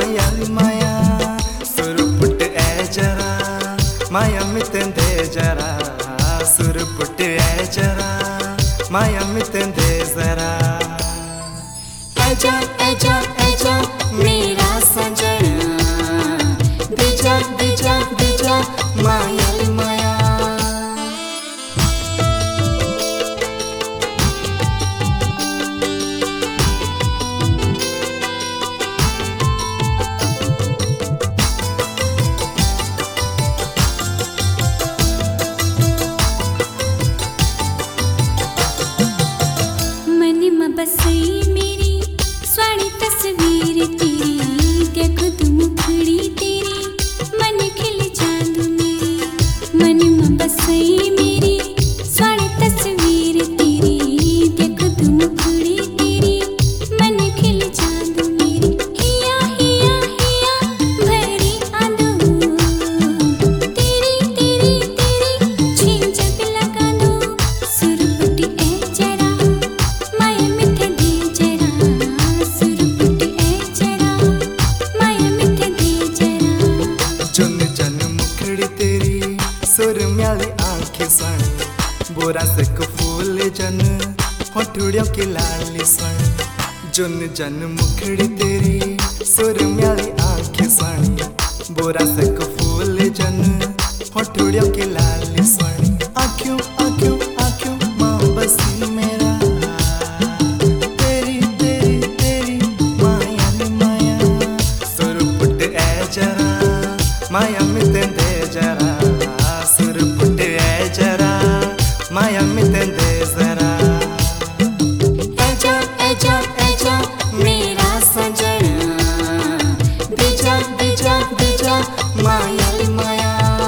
माया सुरपुट ए जरा माया मितंदे जरा सुरपुट ए जरा माया मितंदे जरा आजा आजा आजा मेरा सजना दिजा दिजा दिजा माया माया बसई मेरी स्वाणी तस्वीर तेरी देखो तुम मुखड़ी तेरी मन खिल जादू मेरी मन में बसई मेरी स्वाणी तस्वीर तेरी देखो तुम मुखड़ी तेरी मन खिल जादू मेरी हिया हिया हिया भरी आंदू तेरी तेरी तेरी छीन जग लगा दो सुरपुटी ए जरा बोरा से फूल जन होठड़ियों की लाली सन जुन जन मुखड़ी तेरी सुर म्याली आंखें सन बोरा से फूल जन होठड़ियों की लाली सन आँखों आँखों आँखों माँ बसी मेरा तेरी तेरी तेरी माया माया सुरपुट ए जरा माया मितंदे जरा सुरपुट ए जरा माया मितंदे जरा आजा आजा आजा मेरा सजना दिजा दिजा दिजा माया माया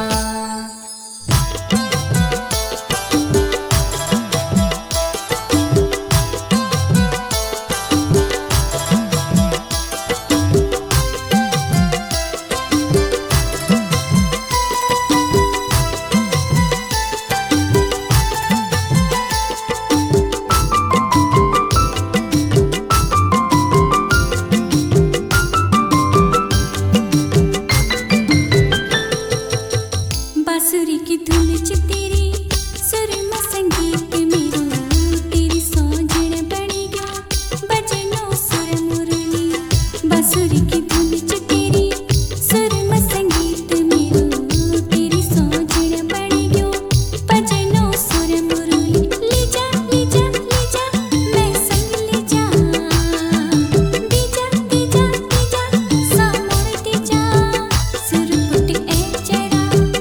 बांसुरी की धुन च तेरी सुर में संगीत मेरो तेरी सौजन बनी गयो बजनो सुर मुरली बांसुरी की धुन च तेरी सुर में संगीत मेरो तेरी सौजन बनी गयो बजनो सुर मुरली ले जा ले जा ले जा मैं संग ले जा दीजा दीजा दीजा सामोर दीजा सुरपुट ए जरा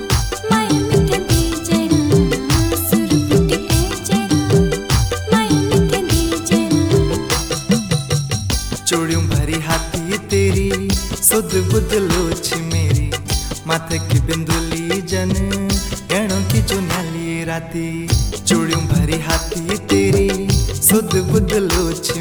चूड़ियों भरी हाथी तेरी सुध बुध लोच मेरी माथे की बिंदुली जन गहनों की चुनाली राती चूड़ियों भरी हाथी तेरी सुध बुध लोच